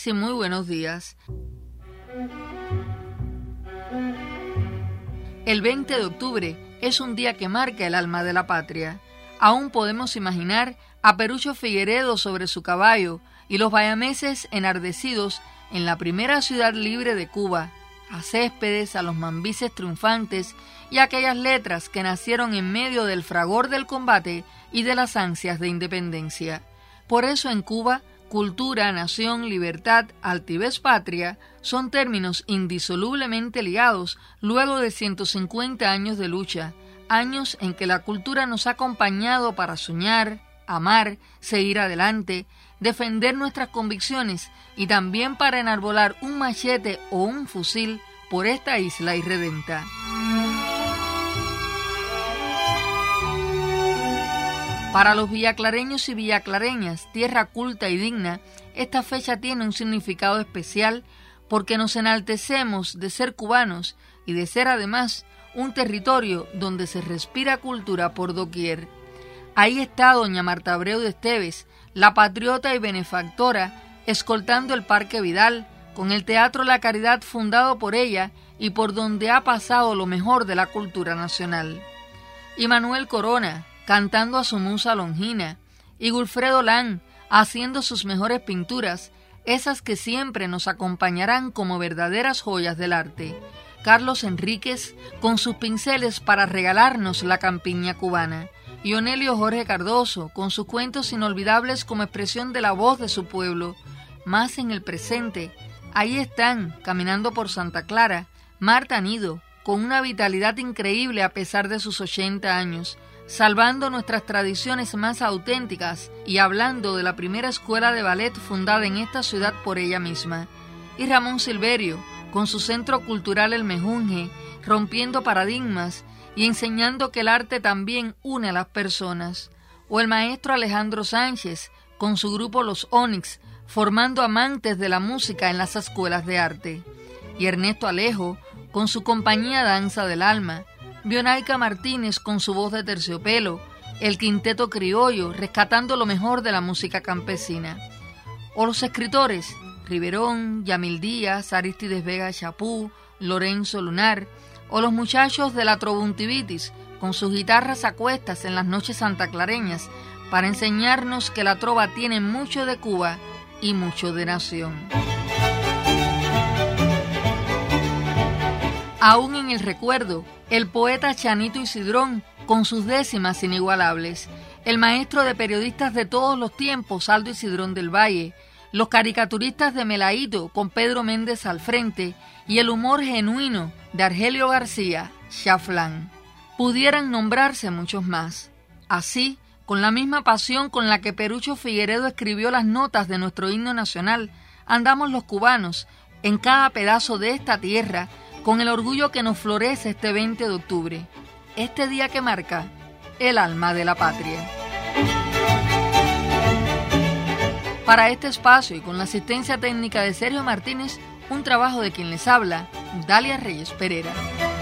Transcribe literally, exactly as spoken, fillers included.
días y muy buenos días. El veinte de octubre es un día que marca el alma de la patria. Aún podemos imaginar a Perucho Figueredo sobre su caballo y los bayameses enardecidos en la primera ciudad libre de Cuba, a Céspedes, a los mambises triunfantes y a aquellas letras que nacieron en medio del fragor del combate y de las ansias de independencia. Por eso en Cuba, cultura, nación, libertad, altivez, patria son términos indisolublemente ligados luego de ciento cincuenta años de lucha, años en que la cultura nos ha acompañado para soñar, amar, seguir adelante, defender nuestras convicciones y también para enarbolar un machete o un fusil por esta isla irredenta. Para los villaclareños y villaclareñas, tierra culta y digna, esta fecha tiene un significado especial porque nos enaltecemos de ser cubanos y de ser además un territorio donde se respira cultura por doquier. Ahí está doña Marta Abreu de Esteves, la patriota y benefactora, escoltando el Parque Vidal, con el Teatro La Caridad fundado por ella y por donde ha pasado lo mejor de la cultura nacional. Y Manuel Corona, cantando a su musa Longina, y Gulfredo Lan, haciendo sus mejores pinturas, esas que siempre nos acompañarán como verdaderas joyas del arte. Carlos Enríquez, con sus pinceles para regalarnos la campiña cubana. Y Onelio Jorge Cardoso, con sus cuentos inolvidables como expresión de la voz de su pueblo. Más en el presente, ahí están, caminando por Santa Clara, Marta Nido, con una vitalidad increíble a pesar de sus ochenta años, salvando nuestras tradiciones más auténticas y hablando de la primera escuela de ballet fundada en esta ciudad por ella misma. Y Ramón Silverio, con su centro cultural El Mejunje, rompiendo paradigmas y enseñando que el arte también une a las personas. O el maestro Alejandro Sánchez, con su grupo Los Onix, formando amantes de la música en las escuelas de arte. Y Ernesto Alejo, con su compañía Danza del Alma. Bionaica Martínez con su voz de terciopelo, el quinteto criollo rescatando lo mejor de la música campesina. O los escritores, Riverón, Yamil Díaz, Aristides Vega Chapú, Lorenzo Lunar, o los muchachos de la Trobuntivitis con sus guitarras a cuestas en las noches santaclareñas para enseñarnos que la trova tiene mucho de Cuba y mucho de nación. Aún en el recuerdo, el poeta Chanito Isidrón, con sus décimas inigualables, el maestro de periodistas de todos los tiempos, Aldo Isidrón del Valle, los caricaturistas de Melaíto, con Pedro Méndez al frente, y el humor genuino de Argelio García, Chaflán. Pudieran nombrarse muchos más. Así, con la misma pasión con la que Perucho Figueredo escribió las notas de nuestro himno nacional, andamos los cubanos, en cada pedazo de esta tierra, con el orgullo que nos florece este veinte de octubre, este día que marca el alma de la patria. Para este espacio y con la asistencia técnica de Sergio Martínez, un trabajo de quien les habla, Dalia Reyes Pereira.